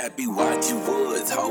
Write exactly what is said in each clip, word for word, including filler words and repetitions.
happy what you was, ho.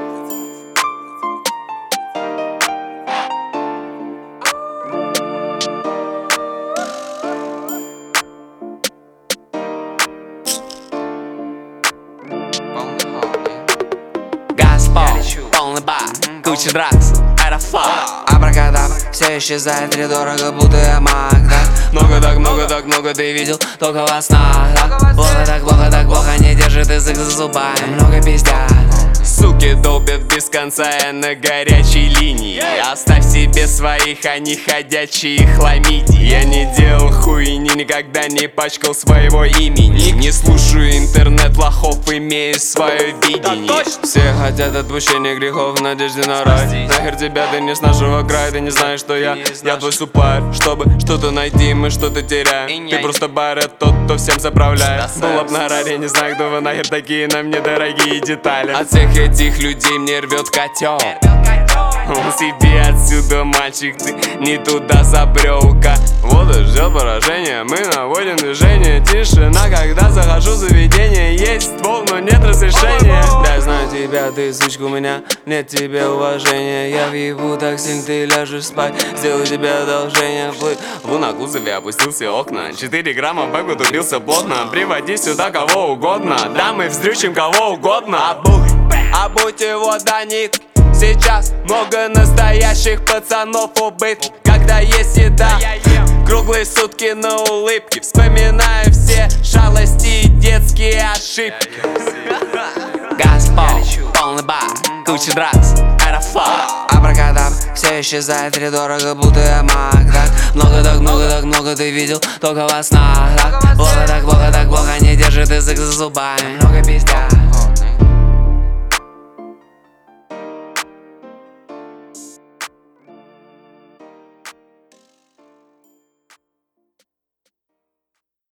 Газпол, полный бар, куча дракс, аэрофлот, абракадабра, все исчезает, втридорого, будто я маг, так. Много так, много так, много ты видел, только во снах, так. Плохо так, плохо так, плохо не держит язык за зубами, много пиздят. Суки долбят без конца, я на горячей линии. Оставь себе своих, они ходячие хламидии. Я не делал хуйни, никогда не пачкал своего имени. Не слушаю интернет лохов, имею свое видение. Все хотят отпущения грехов в надежде на рай. Нахер тебя, ты не с нашего края, ты не знаешь, что я Я твой супер, чтобы что-то найти, мы что-то теряем. Ты просто барят, тот, кто всем заправляет. Был об на раре, не знаю, кто вы нахер такие, нам недорогие детали. От всех этих людей мне рвет котел. Себе отсюда, мальчик, ты не туда забрел-ка. Вот и ждет поражения, мы наводим движение. Тишина, когда захожу в заведение. Есть ствол, но нет разрешения. Да, я знаю тебя, ты сучка, у меня нет тебе уважения. Я въебу так сильно, ты ляжешь спать, сделаю тебе одолжение. Плыву на кузове, опустился окна. Четыре грамма бэк утупился плотно. Приводи сюда кого угодно, да мы вздрючим кого угодно. Обуй, обуть его до них. Сейчас много настоящих пацанов убит, когда есть еда. Круглые сутки на улыбке, вспоминаю все шалости и детские ошибки. Газпол, полный бар, куча дракс, аэрофлот, абракадабра, все исчезает, втридорого, будто я маг, так. Много так, много так, много ты видел, только во снах, так. Плохо так, плохо так, плохо не держит язык за зубами, много пиздят.